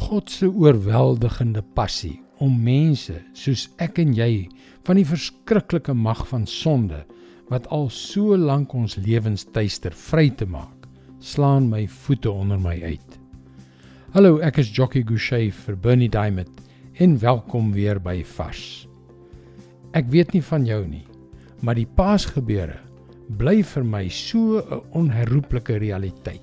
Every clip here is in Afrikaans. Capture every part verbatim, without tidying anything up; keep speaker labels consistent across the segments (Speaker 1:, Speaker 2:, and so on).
Speaker 1: God se oorweldigende passie om mense soos ek en jy van die verskriklike mag van sonde, wat al so lank ons lewens tuister, vry te maak, slaan my voete onder my uit. Hallo, ek is Jockey Gouchee vir Bernie Diamond en welkom weer by Vars. Ek weet nie van jou nie, maar die Paasgebeure bly vir my so 'n onherroepelike realiteit.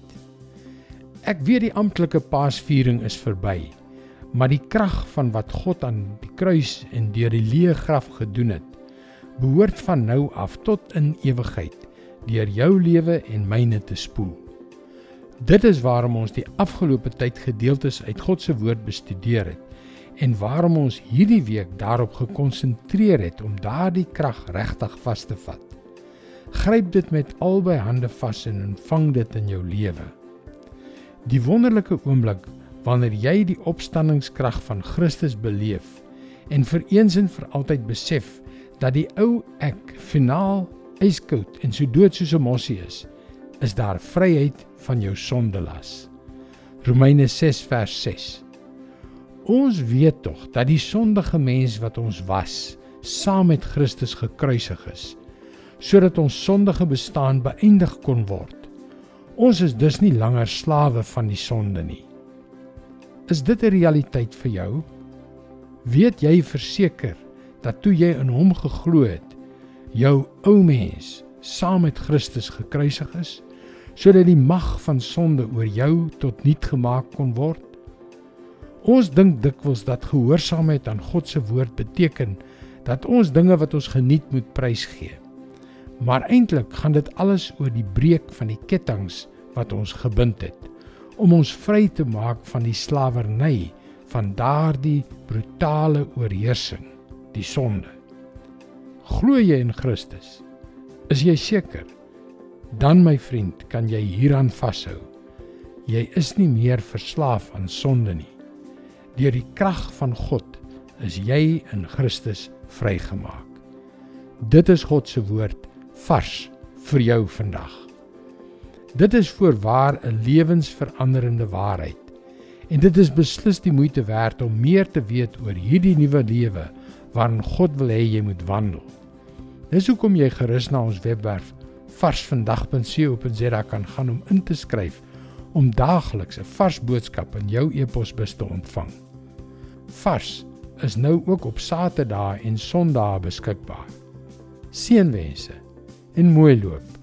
Speaker 1: Ek weet die amptelike Paasviering is verby, maar die krag van wat God aan die kruis en deur die leë graf gedoen het, behoort van nou af tot in ewigheid deur jou lewe en myne te spoel. Dit is waarom ons die afgelope tyd gedeeltes uit God se woord bestudeer het en waarom ons hierdie week daarop gekonsentreer het om daardie krag regtig vas te vat. Gryp dit met albei hande vas en ontvang dit in jou lewe. Die wonderlike oomblik wanneer jy die opstandingskrag van Christus beleef en vir eens en vir altyd besef dat die ou ek finaal yskoud en so dood soos 'n mossie is, is daar vryheid van jou sondelas. Romeine ses vers ses. Ons weet tog dat die sondige mens wat ons was, saam met Christus gekruisig is, sodat ons sondige bestaan beëindig kon word. Ons is dus nie langer slawe van die sonde nie. Is dit 'n realiteit vir jou? Weet jy verseker dat toe jy in hom geglo het, jou ou mens saam met Christus gekruisig is, sodat die mag van sonde oor jou tot niet gemaak kon word? Ons dink dikwels dat gehoorsaamheid aan God se woord beteken dat ons dinge wat ons geniet moet prysgee. Maar eintlik gaan dit alles oor die breek van die kettinge wat ons gebind het, om ons vry te maak van die slawerny van daardie brutale oorheersing, die sonde. Glo jy in Christus? Is jy seker? Dan, my vriend, kan jy hieraan vashou. Jy is nie meer verslaaf aan sonde nie. Deur die krag van God is jy in Christus vrygemaak. Dit is God se woord vars vir jou vandag. Dit is voorwaar 'n lewensveranderende waarheid. En dit is beslis die moeite werd om meer te weet oor hierdie nuwe lewe waarin God wil hê jy moet wandel. Dis hoekom jy gerus na ons webwerf varsvandag punt co punt za kan gaan om in te skryf om daagliks 'n vars boodskap in jou e-posbus te ontvang. Vars is nou ook op Saterdae en Sondae beskikbaar. Seënwense en mooi loop.